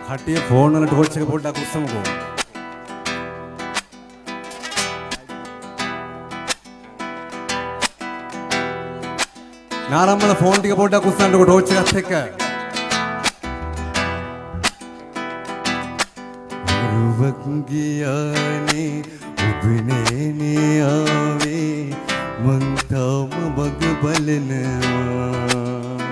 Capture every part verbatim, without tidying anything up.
කට්ටිය ෆෝන් වල ටෝච් එක පොඩ්ඩක් උස්සමුකෝ. නාරම්මල ෆෝන් ටික පොඩ්ඩක් උස්සන්නකෝ ටෝච් එකත් එක්ක. රුවක් ගියානේ ඔබ නෑනේ ආවේ මං තාම මග බලනවා.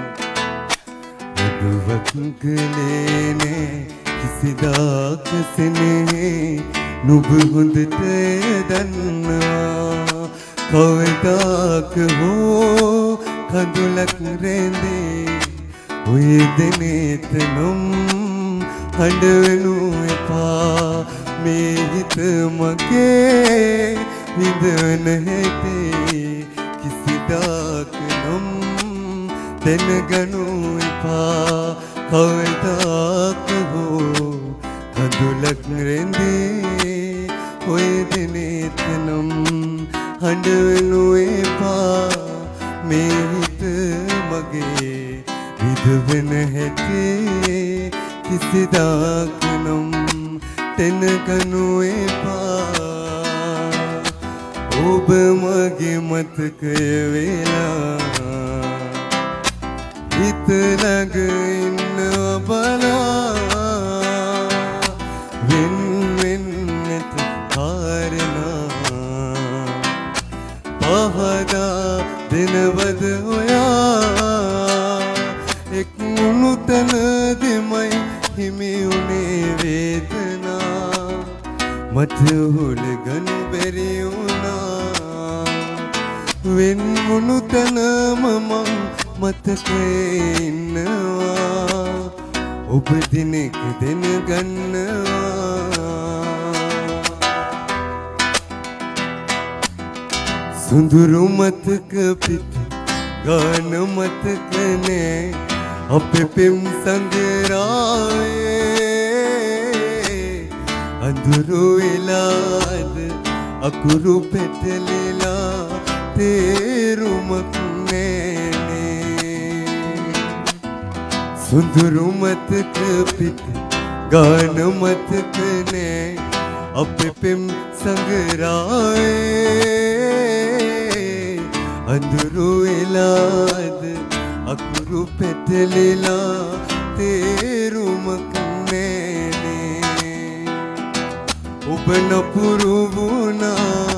රුවක් කලේනේ කිසිදාක සෙනෙහේ නුඹ හොඳට දන්නවා. කවදාක හෝ කඳුලක් රැඳේ ඔය දෙනෙත නම් හඬවනු එපා. මේ හිත මගේ විඳවන හැටි කිසිදාක නම් දැනගනු එපා. කවදාක හෝ කඳුලක් රැඳේ ඔය දෙනෙත නම් හඬවනු එපා. මේ හිත මගේ විඳවන හැටි කිසිදාක නම් දැනගනු එපා. ඔබ මගේ මතකය වෙලා හිත ළඟ ඉන්නවා බලා. වෙන් වෙන්නට කාරණා පහදා දෙනවද ඔයා. එක් මුණු තැනදෙමයි හිමි උනේ වේදනා. මට හොලගනු බැරි වුණා. වෙන් මුණු තැනම මං මතකයේ ඉන්නවා. ඔබ දිනෙක දැනගන්නවා. සුඳුරු මතක පිට ගාන මතක නෑ අපේ පෙම් සංගරාවේ. අඳුරු වෙලාද අකුරු පැටලෙලා තේරුමක් නෑනේ. සුඳුරු මතක පිට ගාන මතක නෑ අපේ පෙම් සංගරාවේ. අඳුරු වෙලාද අකුරු පැටලෙලා තේරුමක් නෑනේ. ඔබ නපුරු වුණා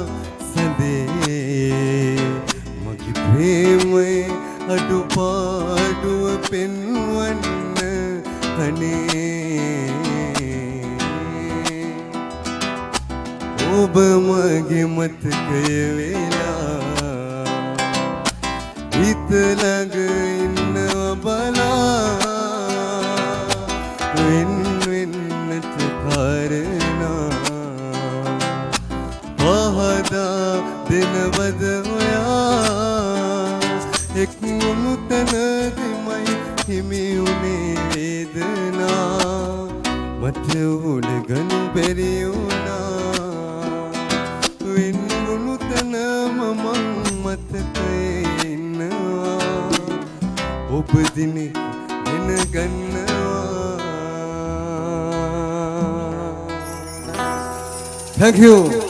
සඳේ මගේ ප්‍රේමයේ අඩුපාඩුව පෙන්වන්න අනේ. ඔබ මගේ මතකය වෙලා හිත ළඟ ඉන්නවා බලා. වෙන් වෙන්නට කාරණා පහදා දෙනවද ඔයා. එක් මුණු තැනදෙමයි හිමි උනේ වේදනා. මට හොලගනු බැරි වුණා. වෙන් මුණු තැනම මං මතකයේ ඉන්නවා. ඔබ දිනෙක දැනගන්නවා. Thank you.